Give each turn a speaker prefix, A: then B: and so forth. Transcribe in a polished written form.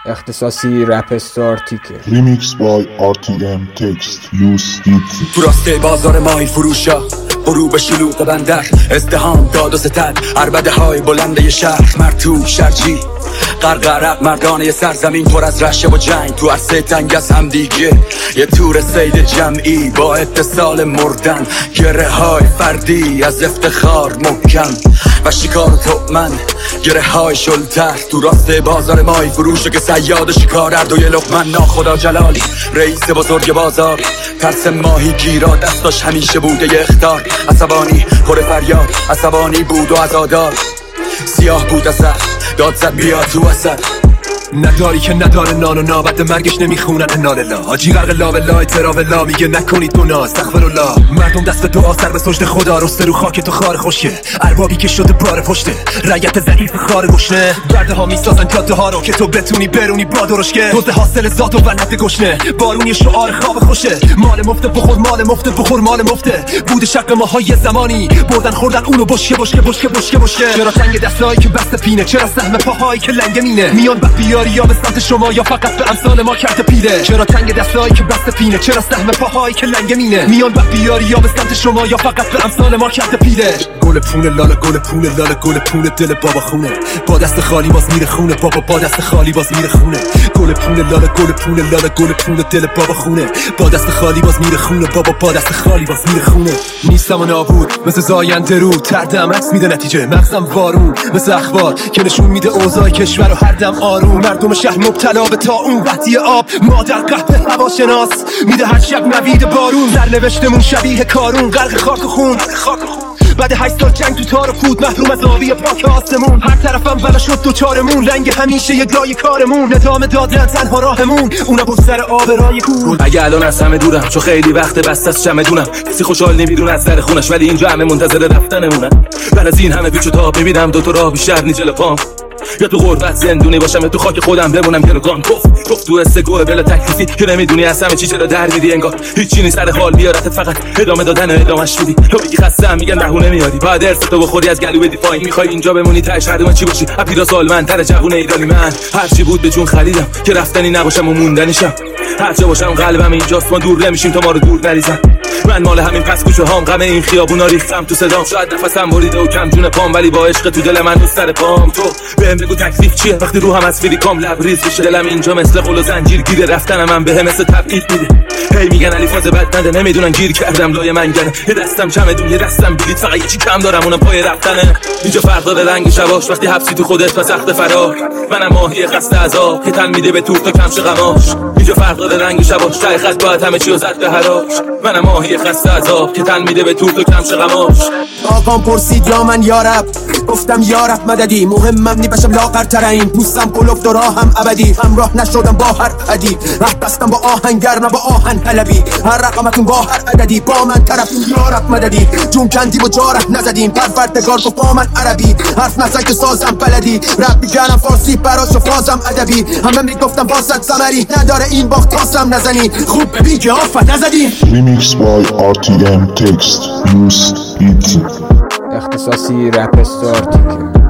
A: اختصاصی رپ استارتیکه.
B: Remix by RTM Text Use It.
C: تو راسته بازار مایل فروشا غروب شلوغ بندر، ازدهام داد و ستد، عربده های بلنده شهر، مرتوب شرجی غرق مردانه سرزمین پر از رشه و جنگ، تو عرصه تنگ از هم دیگه یه تور سید جمعی با اتصال مردن، گره های فردی از افتخار محکم و شکار و تؤمن، گره های شلتر تو راسته بازار مای فروشه که صیاد شکار اردوی لقمن، ناخدا جلالی رئیس بزرگ بازار، ترس ماهی گیرا دستاش همیشه بوده یه اختار، عصبانی پر فریاد، عصبانی بود و عزادار، سیاه بود اثر داد زد بیا تو اثر،
D: نداری که نداره نان و نابد مرگش نمیخونن انالله، حاجی غرق لاولا تراولا میگه نکنید گناه استغفرالله، مردم دست به دعا سر به سجده خدا، رسته رو خاک تو خار خوشه، اربابی که شده بار پشته، رعیت ضعیف خار گشنه، برده ها میسازن جاده ها رو که تو بتونی برونی با درشکه، دوز حاصل زاد و ولد گشنه، بارونی شعار خواب خوشه، مال مفته بخور مال مفته بخور مال مفته، بود شق ماهای زمانی بردن خوردن اونو بشکه چرا تنگ دستایی که بسته پینه، چرا سهم پاهایی که لنگه مینه، میان بخیاری یا به سمت شما یا فقط به امثال ما کرده پیله، چرا تنگ دستایی که بسته پینه، چرا سهم پاهایی که لنگه مینه، میان بخیاری یا به سمت شما یا فقط به امثال ما کرده پیله، گل پونه لاله گل پونه لاله گل پونه دل بابا خونه، با دست خالی باز میره خونه بابا، با دست خالی باز میره خونه، گل پونه لاله گل پونه لاله گل پونه دل بابا خونه، با دست خالی باز میره خونه بابا، با دست خالی باز میره خونه، نیستم و نابود مثل زاینده رو، تردم عکس میده نتیجه مغزم وارون مثل اخبار که نشون میده اوضاع کشور و هر دم آروم، مردم شهر مبتلا به طاعون وقتی آب، مادر قهوه هواشناس میده هر شب نوید بارون، در نوشتمون شبیه کارون غرق خاک و خون، بعد 8 سال جنگ تو تار و پود، محروم از آبی پاک آسمون، هر طرفم بلا شد دوچارمون، رنگ همیشه یه لای کارمون، ندامه دادن تنها راهمون، اونا بود سر آب رای کور، اگه الان از همه دورم چون خیلی وقت بسته از چمدونم، کسی خوشحال نمیدون از در خونش، ولی اینجا همه منتظر رفتنمونن، بعد از این همه پیچ و تاب میبینم دو تا راه بیشتر نی جلو پام، یا تو غربت زندونی باشم یا تو خاک خودم بمونم گروگان، گفت تو استگوه بلا تکلیفی که نمیدونی از همه چی چرا در میدی، انگار هیچی نیست سر حال بیارتت، فقط ادامه دادن و ادامش میدی، تو میگی خستم میگن بهونه میاری، بعد ارثتو بخوری از گلو بدی پایین، میخوای اینجا بمونی ته شهر من چی باشی، اپیرا سالمندتر جوون ایرانی، من هرچی بود به جون خریدم که رفتنی نباشم و موندنیشم، هر جا باشم قلبم اینجاست، ما دور نمیشیم تا ما رو دور نریزن، من مال همین پس گوشه هام، غم این خیابونا ریختم تو صدام، شاید نفسم بریده و کم جون پام، ولی با عشق تو دل من سر پام، تو بهم بگو تکلیف چیه وقتی روحم از فریکام لبریز بشه، دلم اینجا مثل قل و زنجیر گیره، رفتنم من بهم مثل تبعید میده، هی میگن علی فاز بد نده، نمیدونن گیر کردم لای منگنه، یه دستم چمدون یه دستم بلیط، فقط یه چی کم دارم اونم پای رفتنه، اینجا فرق داره رنگ شباش، وقتی حبسی تو خودت و سخت فرار، منم ماهی خسته از آب که تن میده به تور تا کمش غماش، اینجا فرق داره رنگ شباش، ته خط باید همه چیو زد به هراش، منم ماهی خسته از آب که تن میده به تور تا کمش غماش،
E: آقام پرسید یا من یا رب، گفتم یا رب مددی، مهمم نی بشم لاغرتر این، پوستم کلفت و راهم ابدی، همراه نشدم با هر عدی، راه بستم با آهنگر نه با آهن حلبی، هر رقمتون با هر عددی، با من طرفین یا رب مددی، جون کندیم و جارح نزدیم، پروردگار گفت با من عربی، حرف نزد که سازم بلدی، رپ میگنم فارسی براش و فازم ادبی، همه میگفتم واسط ثمری نداره این باخت تاسم نزنی، خوب ببین که آفت نزدیم.
B: Remix by RTM Text Use It.
A: اختصاصی رپ استارتیکه.